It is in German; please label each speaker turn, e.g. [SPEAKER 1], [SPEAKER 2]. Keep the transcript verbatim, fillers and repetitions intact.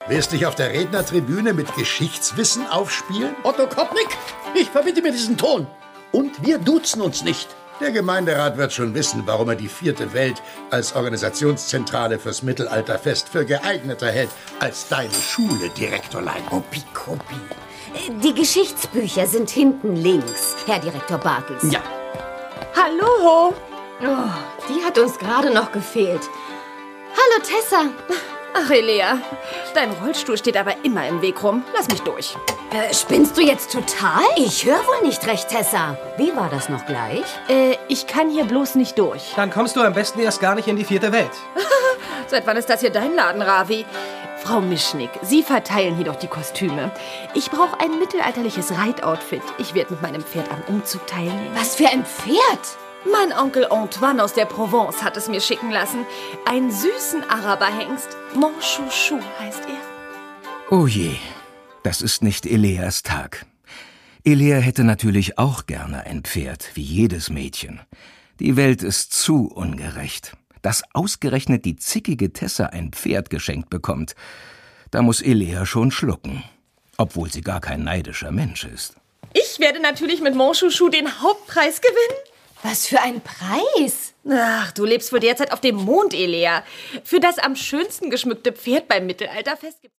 [SPEAKER 1] Willst dich auf der Rednertribüne mit Geschichtswissen aufspielen?
[SPEAKER 2] Otto Koppnick, ich verbitte mir diesen Ton. Und wir duzen uns nicht.
[SPEAKER 1] Der Gemeinderat wird schon wissen, warum er die vierte Welt als Organisationszentrale fürs Mittelalterfest für geeigneter hält als deine Schule, Direktorlein.
[SPEAKER 3] Opi Kopi. Die Geschichtsbücher sind hinten links, Herr Direktor Bartels.
[SPEAKER 2] Ja.
[SPEAKER 4] Hallo.
[SPEAKER 3] Oh, die hat uns gerade noch gefehlt. Hallo, Tessa.
[SPEAKER 4] Ach, Elea, dein Rollstuhl steht aber immer im Weg rum. Lass mich durch.
[SPEAKER 3] Äh, spinnst du jetzt total? Ich höre wohl nicht recht, Tessa. Wie war das noch gleich?
[SPEAKER 4] Äh, ich kann hier bloß nicht durch.
[SPEAKER 5] Dann kommst du am besten erst gar nicht in die vierte Welt.
[SPEAKER 4] Seit wann ist das hier dein Laden, Ravi? Frau Mischnick, Sie verteilen hier doch die Kostüme. Ich brauche ein mittelalterliches Reitoutfit. Ich werde mit meinem Pferd am Umzug teilnehmen.
[SPEAKER 3] Was für ein Pferd?
[SPEAKER 4] Mein Onkel Antoine aus der Provence hat es mir schicken lassen. Einen süßen Araberhengst. Mon Chouchou heißt er.
[SPEAKER 6] Oh je, das ist nicht Eleas Tag. Elea hätte natürlich auch gerne ein Pferd, wie jedes Mädchen. Die Welt ist zu ungerecht. Dass ausgerechnet die zickige Tessa ein Pferd geschenkt bekommt, da muss Elea schon schlucken. Obwohl sie gar kein neidischer Mensch ist.
[SPEAKER 4] Ich werde natürlich mit Mon Chouchou den Hauptpreis gewinnen.
[SPEAKER 3] Was für ein Preis?
[SPEAKER 4] Ach, du lebst wohl derzeit auf dem Mond, Elea. Für das am schönsten geschmückte Pferd beim Mittelalterfest gibt